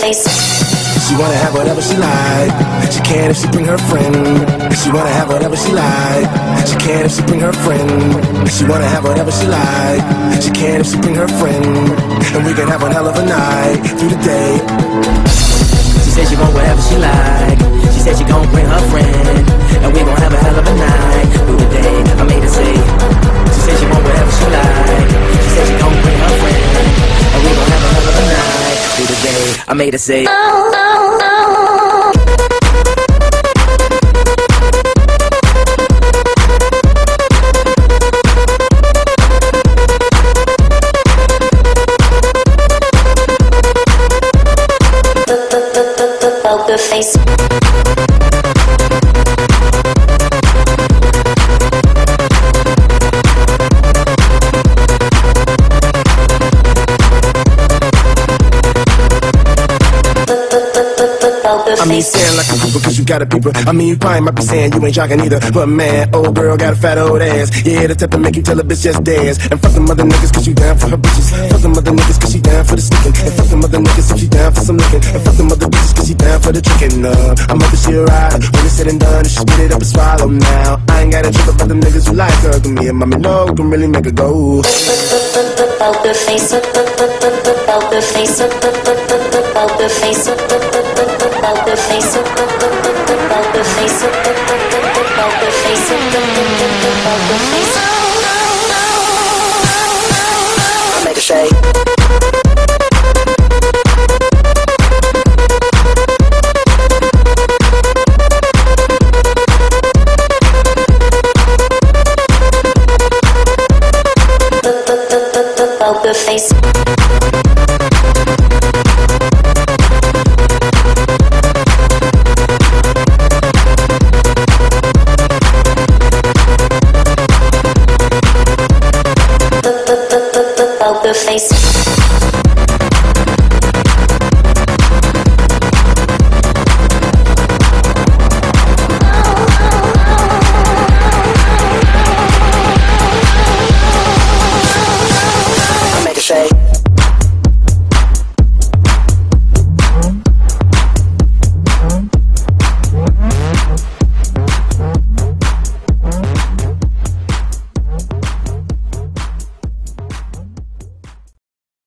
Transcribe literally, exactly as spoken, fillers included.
face. She wanna have whatever she like. She can if she bring her friend. She wanna have whatever she like. She can if she bring her friend. She wanna have whatever she like. She can if she bring her friend. And we can have one hell of a night through the day. She said she want whatever she like. She said she gon' bring her friend. And we gon' have a hell of a night through the day. I made her say. She said she want whatever she like. She said she gon' bring her friend. And we gon' have a hell of a night through the day. I made her say. Oh, oh, oh. Poker face. I mean, saying like a grouper cause you got a peeper. I mean, you probably might be saying you ain't jocking either. But man, old girl got a fat old ass. Yeah, the type to make you tell a bitch just dance. And fuck them other niggas cause you down for her bitches. Fuck them other niggas cause she down for the sticking. And fuck them other niggas if she down for some licking. And fuck them other bitches cause she down for the tricking. Uh, I'm up and she a rider. When it's said and done, she spit it up and swallow now. I ain't gotta trip about them niggas who like her. Cause me and mommy know can really make her go. Poker face. Poker face. Poker face. Poker face. Poker face. Poker face. Poker face.